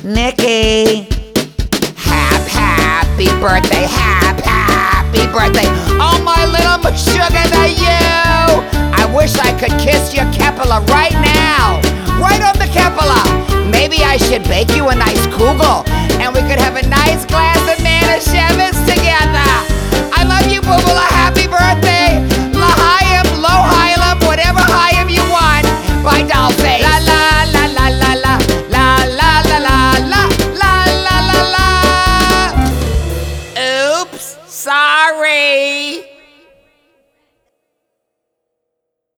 Nikki. Happy birthday, happy birthday. Oh, my little sugar you. I wish I could kiss your Kepala right now. Right on the Kepala. Maybe I should bake you a nice kugel, and we could have a nice glass